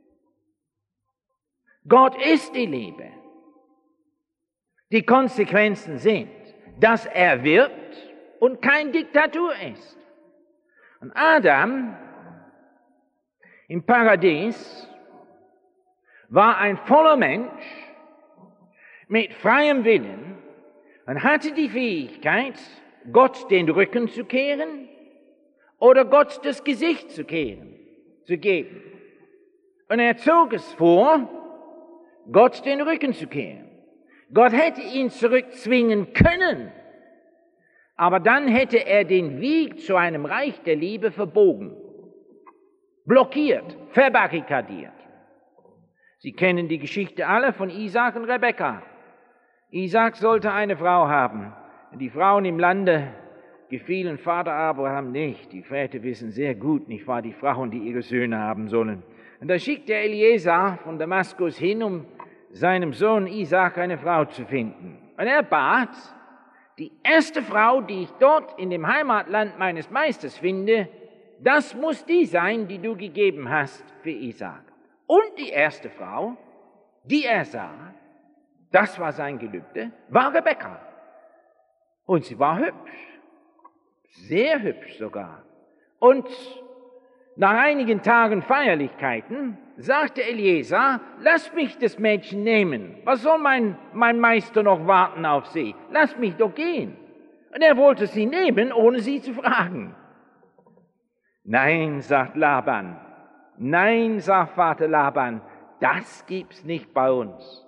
Speaker 1: Gott ist die Liebe. Die Konsequenzen sind, dass er wirbt und kein Diktatur ist. Und Adam im Paradies war ein voller Mensch mit freiem Willen und hatte die Fähigkeit, Gott den Rücken zu kehren oder Gott das Gesicht zu kehren, zu geben. Und er zog es vor, Gott den Rücken zu kehren. Gott hätte ihn zurückzwingen können, aber dann hätte er den Weg zu einem Reich der Liebe verbogen, blockiert, verbarrikadiert. Sie kennen die Geschichte alle von Isaak und Rebekka. Isaak sollte eine Frau haben. Die Frauen im Lande gefielen Vater Abraham nicht. Die Väter wissen sehr gut, nicht wahr, die Frauen, die ihre Söhne haben sollen. Und da schickte Eliezer von Damaskus hin, um seinem Sohn Isaak eine Frau zu finden. Und er bat, die erste Frau, die ich dort in dem Heimatland meines Meisters finde, das muss die sein, die du gegeben hast für Isaak. Und die erste Frau, die er sah, das war sein Gelübde, war Rebekka. Und sie war hübsch, sehr hübsch sogar. Und nach einigen Tagen Feierlichkeiten sagte Eliezer, lass mich das Mädchen nehmen. Was soll mein, mein Meister noch warten auf sie? Lass mich doch gehen. Und er wollte sie nehmen, ohne sie zu fragen. Nein, sagt Laban. Nein, sagt Vater Laban, das gibt's nicht bei uns.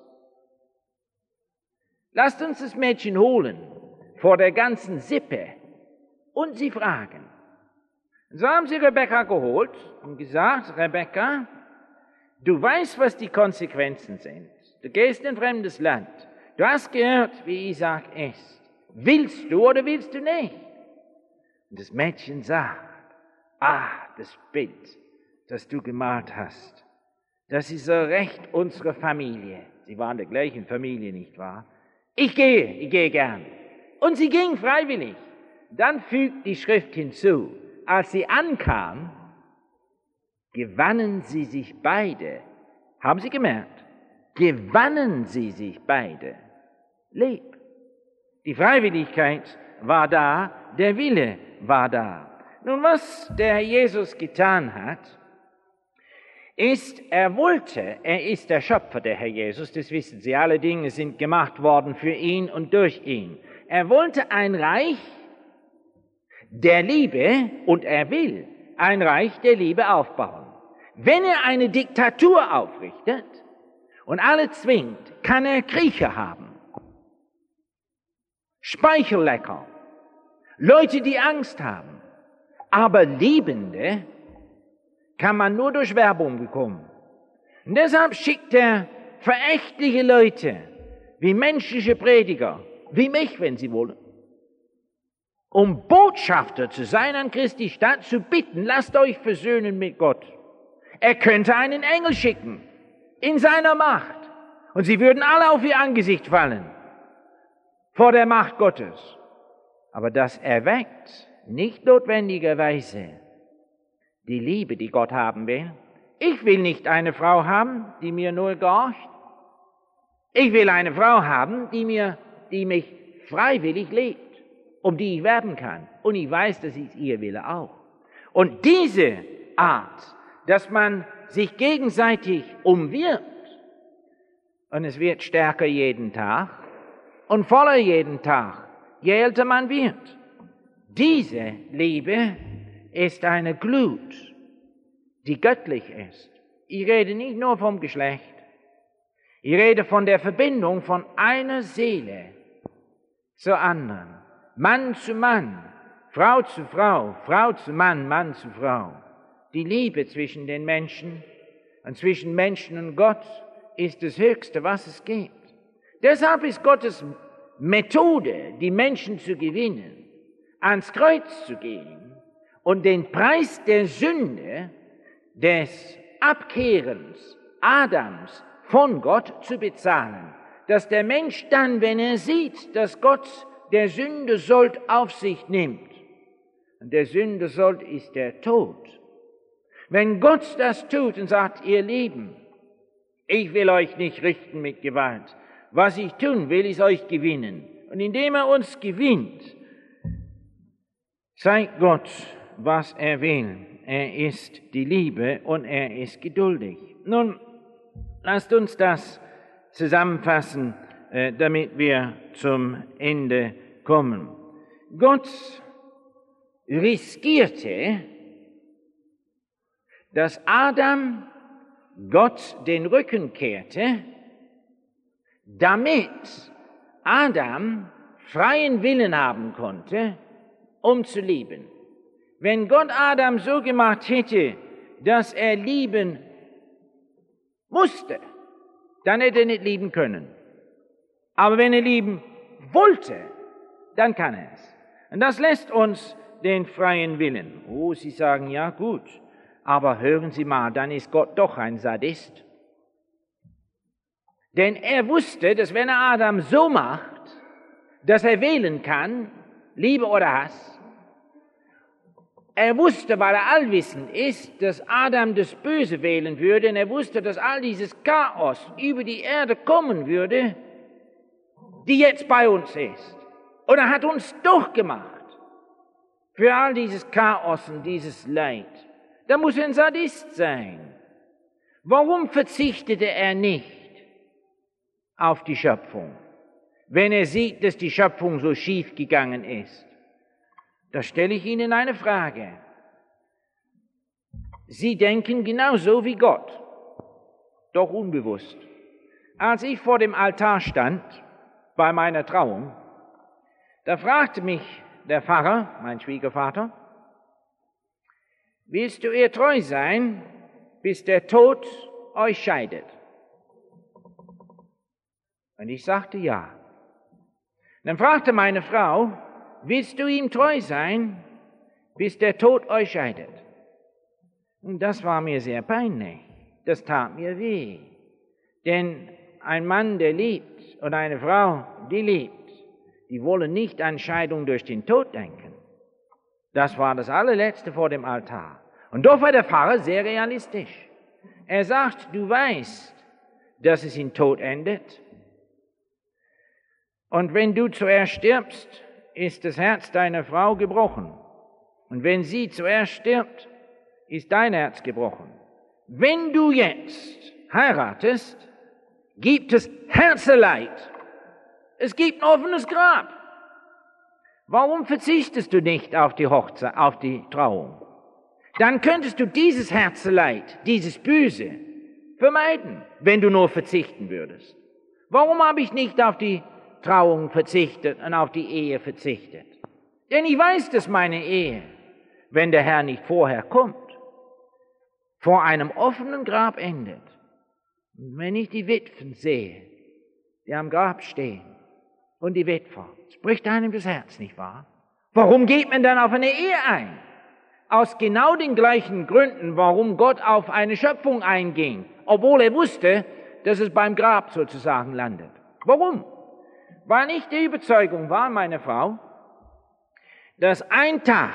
Speaker 1: Lasst uns das Mädchen holen vor der ganzen Sippe und sie fragen. Und so haben sie Rebekka geholt und gesagt, Rebekka, du weißt, was die Konsequenzen sind. Du gehst in ein fremdes Land. Du hast gehört, wie Isaak ist. Willst du oder willst du nicht? Und das Mädchen sagt, ah, das Bild, das du gemalt hast, das ist so recht unsere Familie. Sie waren der gleichen Familie, nicht wahr? Ich gehe, ich gehe gern. Und sie ging freiwillig. Dann fügt die Schrift hinzu, als sie ankam, gewannen sie sich beide. Haben Sie gemerkt? Gewannen sie sich beide. Lieb. Die Freiwilligkeit war da, der Wille war da. Nun, was der Herr Jesus getan hat, ist, er wollte, er ist der Schöpfer, der Herr Jesus, das wissen Sie, alle Dinge sind gemacht worden für ihn und durch ihn. Er wollte ein Reich der Liebe und er will ein Reich der Liebe aufbauen. Wenn er eine Diktatur aufrichtet und alle zwingt, kann er Kriecher haben, Speichellecker, Leute, die Angst haben, aber Liebende kann man nur durch Werbung bekommen. Und deshalb schickt er verächtliche Leute, wie menschliche Prediger, wie mich, wenn sie wollen, um Botschafter zu sein an Christi Stadt, zu bitten, lasst euch versöhnen mit Gott. Er könnte einen Engel schicken, in seiner Macht, und sie würden alle auf ihr Angesicht fallen, vor der Macht Gottes. Aber das erweckt nicht notwendigerweise die Liebe, die Gott haben will. Ich will nicht eine Frau haben, die mir nur gehorcht. Ich will eine Frau haben, die mir, die mich freiwillig liebt, um die ich werben kann. Und ich weiß, das ist ihr Wille auch. Und diese Art, dass man sich gegenseitig umwirbt, und es wird stärker jeden Tag und voller jeden Tag, je älter man wird. Diese Liebe ist eine Glut, die göttlich ist. Ich rede nicht nur vom Geschlecht. Ich rede von der Verbindung von einer Seele zur anderen. Mann zu Mann, Frau zu Frau, Frau zu Mann, Mann zu Frau. Die Liebe zwischen den Menschen und zwischen Menschen und Gott ist das Höchste, was es gibt. Deshalb ist Gottes Methode, die Menschen zu gewinnen, ans Kreuz zu gehen und den Preis der Sünde, des Abkehrens Adams von Gott zu bezahlen. Dass der Mensch dann, wenn er sieht, dass Gott der Sünde Sold auf sich nimmt, und der Sünde Sold ist der Tod. Wenn Gott das tut und sagt, ihr Lieben, ich will euch nicht richten mit Gewalt. Was ich tun will, ist euch gewinnen. Und indem er uns gewinnt, zeigt Gott, was er will. Er ist die Liebe und er ist geduldig. Nun, lasst uns das zusammenfassen, äh, damit wir zum Ende kommen. Gott riskierte, dass Adam Gott den Rücken kehrte, damit Adam freien Willen haben konnte, um zu lieben. Wenn Gott Adam so gemacht hätte, dass er lieben musste, dann hätte er nicht lieben können. Aber wenn er lieben wollte, dann kann er es. Und das lässt uns den freien Willen. Oh, Sie sagen, ja gut, aber hören Sie mal, dann ist Gott doch ein Sadist. Denn er wusste, dass wenn er Adam so macht, dass er wählen kann, Liebe oder Hass, er wusste, weil er allwissend ist, dass Adam das Böse wählen würde, und er wusste, dass all dieses Chaos über die Erde kommen würde, die jetzt bei uns ist. Und er hat uns durchgemacht für all dieses Chaos und dieses Leid. Da muss er ein Sadist sein. Warum verzichtete er nicht auf die Schöpfung, wenn er sieht, dass die Schöpfung so schief gegangen ist? Da stelle ich Ihnen eine Frage. Sie denken genauso wie Gott, doch unbewusst. Als ich vor dem Altar stand, bei meiner Trauung, da fragte mich der Pfarrer, mein Schwiegervater, willst du ihr treu sein, bis der Tod euch scheidet? Und ich sagte ja. Dann fragte meine Frau, willst du ihm treu sein, bis der Tod euch scheidet? Und das war mir sehr peinlich. Das tat mir weh. Denn ein Mann, der liebt, und eine Frau, die liebt, die wollen nicht an Scheidung durch den Tod denken. Das war das allerletzte vor dem Altar. Und doch war der Pfarrer sehr realistisch. Er sagt, du weißt, dass es in Tod endet. Und wenn du zuerst stirbst, ist das Herz deiner Frau gebrochen. Und wenn sie zuerst stirbt, ist dein Herz gebrochen. Wenn du jetzt heiratest, gibt es Herzeleid. Es gibt ein offenes Grab. Warum verzichtest du nicht auf die Hochzeit, auf die Trauung? Dann könntest du dieses Herzeleid, dieses Böse vermeiden, wenn du nur verzichten würdest. Warum habe ich nicht auf die Trauung verzichtet und auf die Ehe verzichtet? Denn ich weiß, dass meine Ehe, wenn der Herr nicht vorher kommt, vor einem offenen Grab endet. Und wenn ich die Witwen sehe, die am Grab stehen, und die Witwer, es bricht einem das Herz, nicht wahr? Warum geht man dann auf eine Ehe ein? Aus genau den gleichen Gründen, warum Gott auf eine Schöpfung einging, obwohl er wusste, dass es beim Grab sozusagen landet. Warum? Weil ich der Überzeugung war, meine Frau, dass ein Tag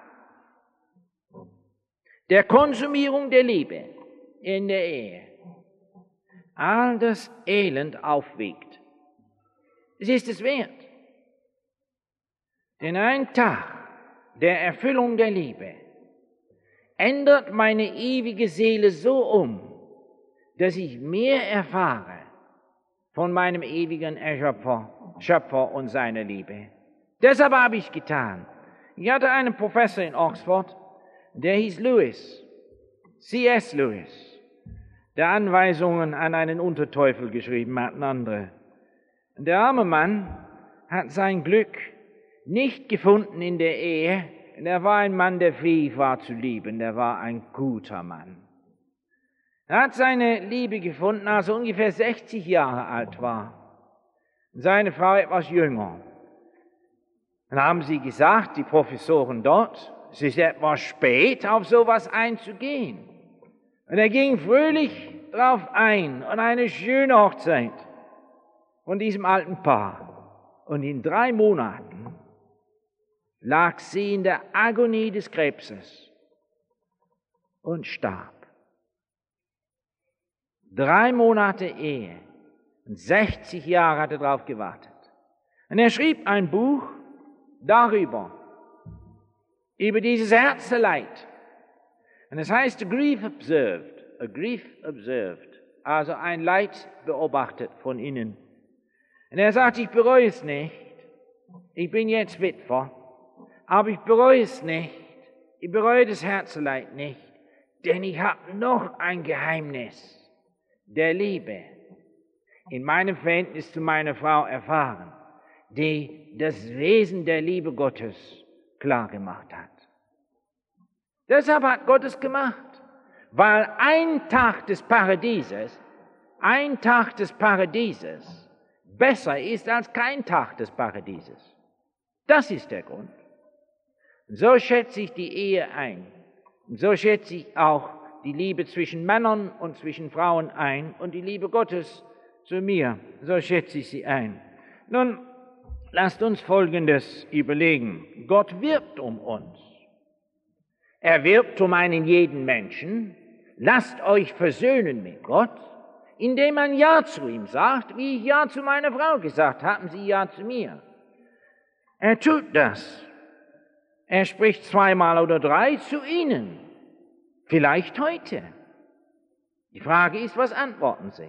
Speaker 1: der Konsumierung der Liebe in der Ehe all das Elend aufwiegt. Es ist es wert. Denn ein Tag der Erfüllung der Liebe ändert meine ewige Seele so um, dass ich mehr erfahre von meinem ewigen Schöpfer, Schöpfer und seiner Liebe. Deshalb habe ich getan. Ich hatte einen Professor in Oxford, der hieß Lewis, C S Lewis, der Anweisungen an einen Unterteufel geschrieben hat, und andere. Und der arme Mann hat sein Glück nicht gefunden in der Ehe. Er war ein Mann, der fähig war zu lieben. Der war ein guter Mann. Er hat seine Liebe gefunden, als er ungefähr sechzig Jahre alt war. Seine Frau etwas jünger. Dann haben sie gesagt, die Professoren dort, es ist etwas spät, auf sowas einzugehen. Und er ging fröhlich drauf ein und eine schöne Hochzeit von diesem alten Paar. Und in drei Monaten lag sie in der Agonie des Krebses und starb. Drei Monate Ehe und sechzig Jahre hat er darauf gewartet. Und er schrieb ein Buch darüber, über dieses Herzeleid. Und es heißt A Grief Observed, A Grief Observed, also ein Leid beobachtet von innen. Und er sagt, ich bereue es nicht, ich bin jetzt Witwer, aber ich bereue es nicht, ich bereue das Herzeleid nicht, denn ich habe noch ein Geheimnis der Liebe in meinem Verhältnis zu meiner Frau erfahren, die das Wesen der Liebe Gottes klar gemacht hat. Deshalb hat Gott es gemacht, weil ein Tag des Paradieses, ein Tag des Paradieses besser ist als kein Tag des Paradieses. Das ist der Grund. Und so schätze ich die Ehe ein. Und so schätze ich auch die Liebe zwischen Männern und zwischen Frauen ein und die Liebe Gottes zu mir. So schätze ich sie ein. Nun, lasst uns Folgendes überlegen. Gott wirbt um uns. Er wirbt um einen jeden Menschen. Lasst euch versöhnen mit Gott, indem man Ja zu ihm sagt, wie ich Ja zu meiner Frau gesagt habe, haben Sie Ja zu mir. Er tut das. Er spricht zweimal oder drei zu Ihnen. Vielleicht heute. Die Frage ist, was antworten Sie?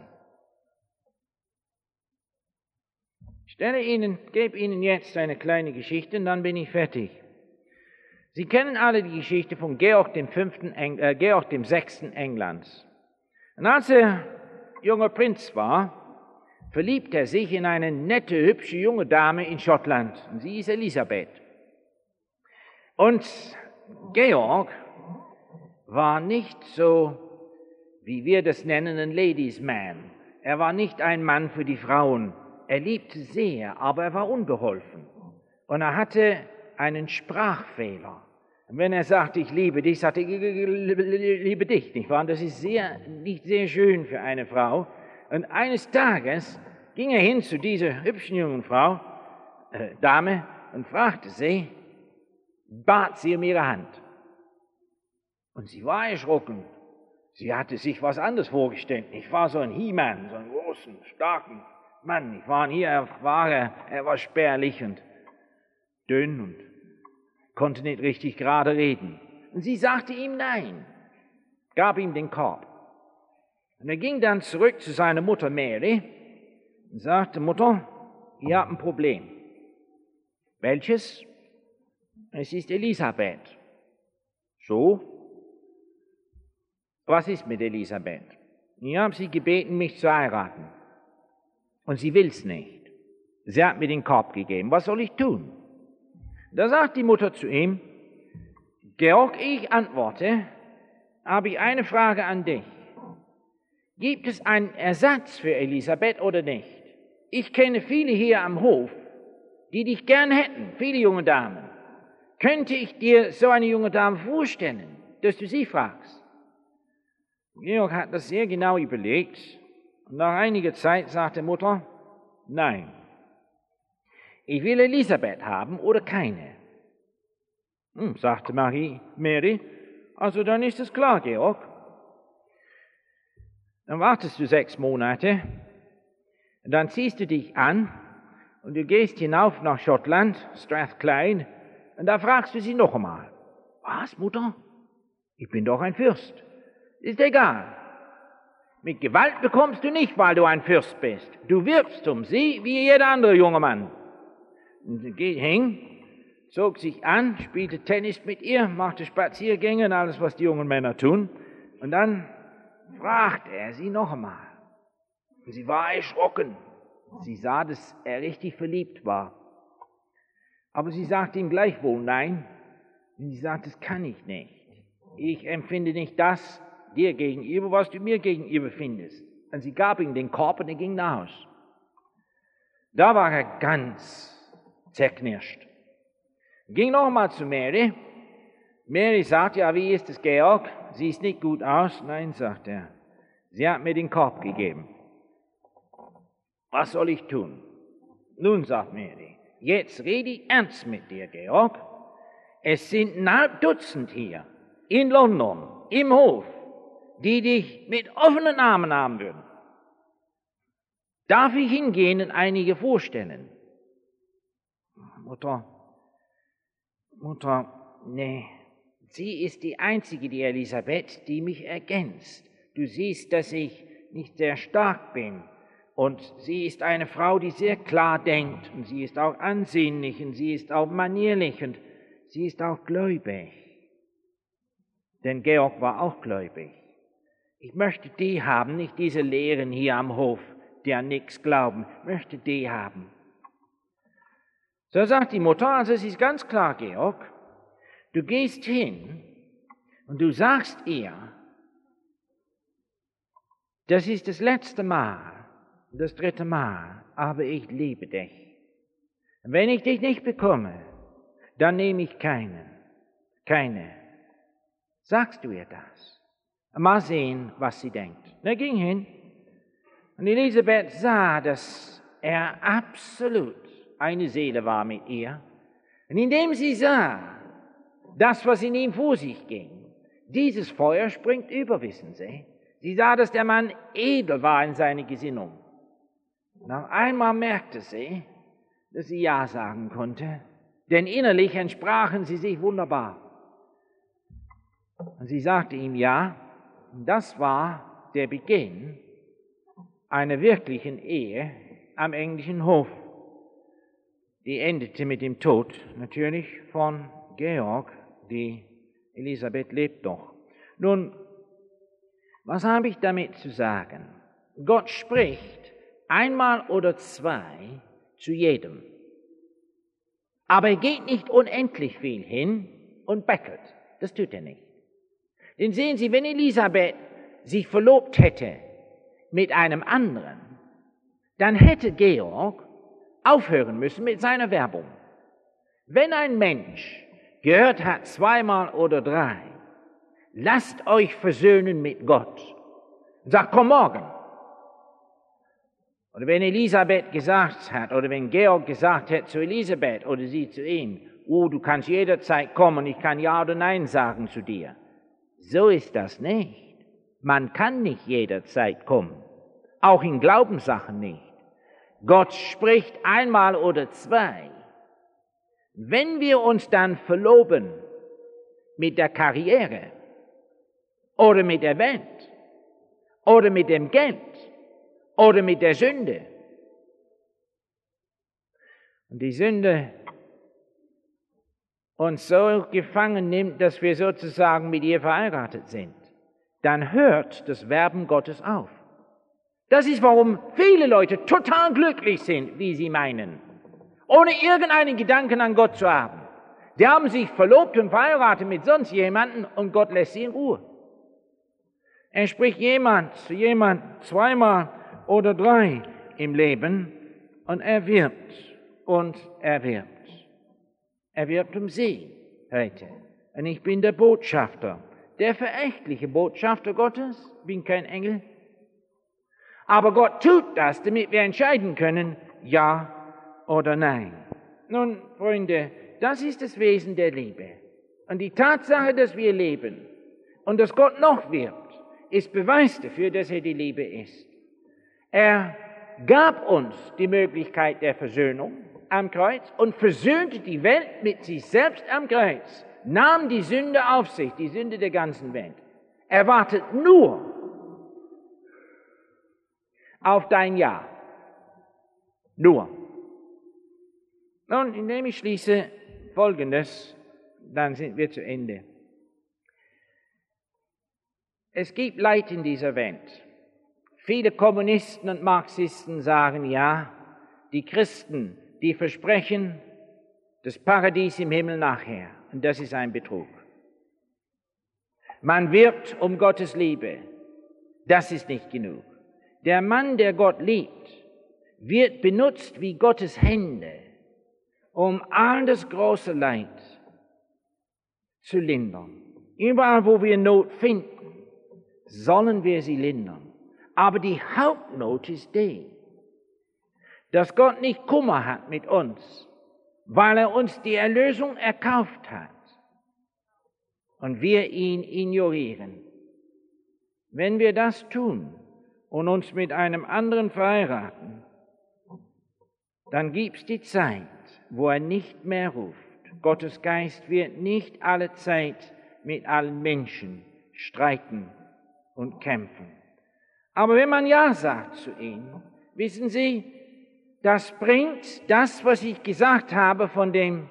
Speaker 1: Ich stelle Ihnen, gebe Ihnen jetzt eine kleine Geschichte und dann bin ich fertig. Sie kennen alle die Geschichte von Georg dem Fünften, äh, Georg dem Sechsten Englands. Und als er junger Prinz war, verliebt er sich in eine nette, hübsche junge Dame in Schottland. Und sie ist Elisabeth. Und Georg war nicht so, wie wir das nennen, ein Ladies' Man. Er war nicht ein Mann für die Frauen. Er liebte sehr, aber er war unbeholfen. Und er hatte einen Sprachfehler. Und wenn er sagte, ich liebe dich, sagte ich, ich liebe dich, nicht wahr? Und das ist sehr, nicht sehr schön für eine Frau. Und eines Tages ging er hin zu dieser hübschen jungen Frau, äh, Dame, und fragte sie, bat sie um ihre Hand. Und sie war erschrocken. Sie hatte sich was anderes vorgestellt. Ich war so ein He-Man, so einen großen, starken Mann. Ich war hier, er war, er war spärlich und dünn und konnte nicht richtig gerade reden. Und sie sagte ihm nein, gab ihm den Korb. Und er ging dann zurück zu seiner Mutter Mary und sagte, Mutter, ihr habt ein Problem. Welches? Es ist Elisabeth. So? Was ist mit Elisabeth? Ich habe sie gebeten, mich zu heiraten. Und sie will's nicht. Sie hat mir den Korb gegeben. Was soll ich tun? Da sagt die Mutter zu ihm, Georg, ich antworte, habe ich eine Frage an dich. Gibt es einen Ersatz für Elisabeth oder nicht? Ich kenne viele hier am Hof, die dich gern hätten, viele junge Damen. Könnte ich dir so eine junge Dame vorstellen, dass du sie fragst? Georg hat das sehr genau überlegt und nach einiger Zeit sagte Mutter, nein. Ich will Elisabeth haben oder keine. Hm, sagte Marie, Mary, also dann ist es klar, Georg. Dann wartest du sechs Monate, und dann ziehst du dich an und du gehst hinauf nach Schottland, Strathclyde, und da fragst du sie noch einmal. Was, Mutter? Ich bin doch ein Fürst. Ist egal. Mit Gewalt bekommst du nicht, weil du ein Fürst bist. Du wirbst um sie wie jeder andere junge Mann. Und sie ging hin, zog sich an, spielte Tennis mit ihr, machte Spaziergänge und alles, was die jungen Männer tun. Und dann fragte er sie noch einmal. Und sie war erschrocken. Sie sah, dass er richtig verliebt war. Aber sie sagte ihm gleichwohl nein. Und sie sagte, das kann ich nicht. Ich empfinde nicht das dir gegenüber, was du mir gegenüber findest. Und sie gab ihm den Korb und er ging nach Haus. Da war er ganz zerknirscht. Ging nochmal zu Mary. Mary sagt, ja, wie ist es, Georg? Siehst nicht gut aus. Nein, sagt er. Sie hat mir den Korb gegeben. Was soll ich tun? Nun, sagt Mary, jetzt rede ich ernst mit dir, Georg. Es sind ein halb Dutzend hier, in London, im Hof, die dich mit offenen Armen haben würden. Darf ich hingehen und einige vorstellen? Mutter, Mutter, nee, sie ist die einzige, die Elisabeth, die mich ergänzt. Du siehst, dass ich nicht sehr stark bin. Und sie ist eine Frau, die sehr klar denkt. Und sie ist auch ansehnlich und sie ist auch manierlich und sie ist auch gläubig. Denn Georg war auch gläubig. Ich möchte die haben, nicht diese Lehren hier am Hof, die an nichts glauben. Ich möchte die haben. So sagt die Mutter, also es ist ganz klar, Georg, du gehst hin und du sagst ihr, das ist das letzte Mal, das dritte Mal, aber ich liebe dich. Und wenn ich dich nicht bekomme, dann nehme ich keinen, keine. Sagst du ihr das? Mal sehen, was sie denkt. Und er ging hin und Elisabeth sah, dass er absolut eine Seele war mit ihr. Und indem sie sah, das, was in ihm vor sich ging, dieses Feuer springt über, wissen Sie. Sie sah, dass der Mann edel war in seiner Gesinnung. Und auf einmal merkte sie, dass sie Ja sagen konnte, denn innerlich entsprachen sie sich wunderbar. Und sie sagte ihm Ja, und das war der Beginn einer wirklichen Ehe am englischen Hof. Die endete mit dem Tod natürlich von Georg, die Elisabeth lebt noch. Nun, was habe ich damit zu sagen? Gott spricht einmal oder zwei zu jedem. Aber er geht nicht unendlich viel hin und bettelt. Das tut er nicht. Denn sehen Sie, wenn Elisabeth sich verlobt hätte mit einem anderen, dann hätte Georg aufhören müssen mit seiner Werbung. Wenn ein Mensch gehört hat zweimal oder drei, lasst euch versöhnen mit Gott. Und sagt, komm morgen. Oder wenn Elisabeth gesagt hat, oder wenn Georg gesagt hat zu Elisabeth oder sie zu ihm, oh, du kannst jederzeit kommen, ich kann Ja oder Nein sagen zu dir. So ist das nicht. Man kann nicht jederzeit kommen, auch in Glaubenssachen nicht. Gott spricht einmal oder zwei. Wenn wir uns dann verloben mit der Karriere oder mit der Welt oder mit dem Geld oder mit der Sünde, und die Sünde uns so gefangen nimmt, dass wir sozusagen mit ihr verheiratet sind, dann hört das Werben Gottes auf. Das ist, warum viele Leute total glücklich sind, wie sie meinen, ohne irgendeinen Gedanken an Gott zu haben. Die haben sich verlobt und verheiratet mit sonst jemandem und Gott lässt sie in Ruhe. Er spricht jemand zu jemand zweimal oder drei im Leben und er wirbt und er wirbt. Er wirbt um sie heute. Und ich bin der Botschafter, der verächtliche Botschafter Gottes, bin kein Engel. Aber Gott tut das, damit wir entscheiden können, ja oder nein. Nun, Freunde, das ist das Wesen der Liebe. Und die Tatsache, dass wir leben und dass Gott noch wirbt, ist Beweis dafür, dass er die Liebe ist. Er gab uns die Möglichkeit der Versöhnung am Kreuz und versöhnte die Welt mit sich selbst am Kreuz, nahm die Sünde auf sich, die Sünde der ganzen Welt. Er wartet nur auf dein Ja. Nur. Nun, indem ich schließe Folgendes, dann sind wir zu Ende. Es gibt Leid in dieser Welt. Viele Kommunisten und Marxisten sagen, ja, die Christen, die versprechen das Paradies im Himmel nachher. Und das ist ein Betrug. Man wirbt um Gottes Liebe. Das ist nicht genug. Der Mann, der Gott liebt, wird benutzt wie Gottes Hände, um all das große Leid zu lindern. Überall, wo wir Not finden, sollen wir sie lindern. Aber die Hauptnot ist die, dass Gott nicht Kummer hat mit uns, weil er uns die Erlösung erkauft hat und wir ihn ignorieren. Wenn wir das tun und uns mit einem anderen verheiraten, dann gibt's die Zeit, wo er nicht mehr ruft. Gottes Geist wird nicht alle Zeit mit allen Menschen streiten und kämpfen. Aber wenn man Ja sagt zu ihm, wissen Sie, das bringt das, was ich gesagt habe von dem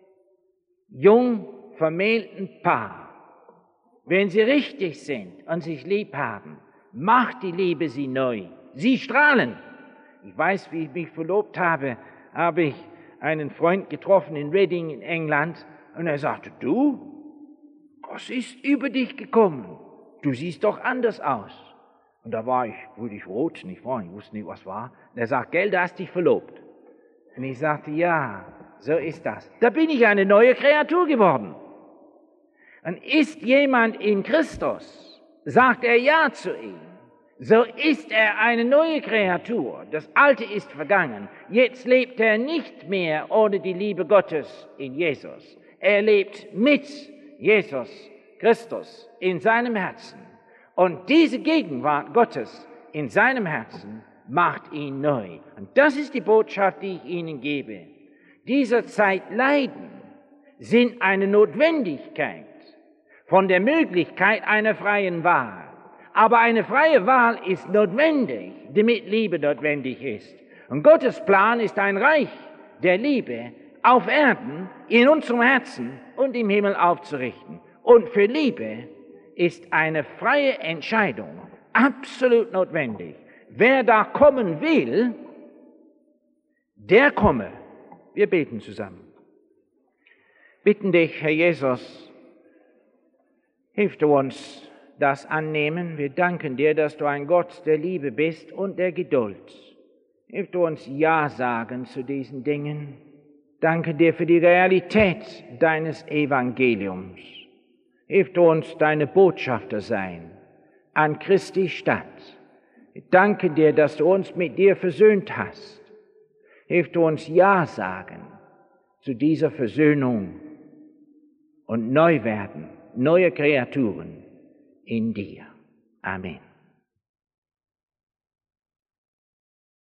Speaker 1: jung vermählten Paar. Wenn sie richtig sind und sich lieb haben, macht die Liebe sie neu. Sie strahlen. Ich weiß, wie ich mich verlobt habe, habe ich einen Freund getroffen in Reading in England und er sagte, du, was ist über dich gekommen? Du siehst doch anders aus. Und da war ich, wurde ich rot, nicht wahr? Ich wusste nicht, was war. Und er sagt, gell, du hast dich verlobt. Und ich sagte, ja, so ist das. Da bin ich eine neue Kreatur geworden. Und ist jemand in Christus, sagt er Ja zu ihm, so ist er eine neue Kreatur. Das Alte ist vergangen. Jetzt lebt er nicht mehr ohne die Liebe Gottes in Jesus. Er lebt mit Jesus Christus in seinem Herzen. Und diese Gegenwart Gottes in seinem Herzen macht ihn neu. Und das ist die Botschaft, die ich Ihnen gebe. Dieser Zeit Leiden sind eine Notwendigkeit von der Möglichkeit einer freien Wahl. Aber eine freie Wahl ist notwendig, damit Liebe notwendig ist. Und Gottes Plan ist ein Reich der Liebe auf Erden, in unserem Herzen und im Himmel aufzurichten. Und für Liebe ist eine freie Entscheidung absolut notwendig. Wer da kommen will, der komme. Wir beten zusammen. Bitten dich, Herr Jesus, hilf du uns das annehmen. Wir danken dir, dass du ein Gott der Liebe bist und der Geduld. Hilf du uns Ja sagen zu diesen Dingen. Danke dir für die Realität deines Evangeliums. Hilf du uns deine Botschafter sein an Christi Stadt. Ich danke dir, dass du uns mit dir versöhnt hast. Hilf du uns Ja sagen zu dieser Versöhnung und neu werden, neue Kreaturen in dir. Amen.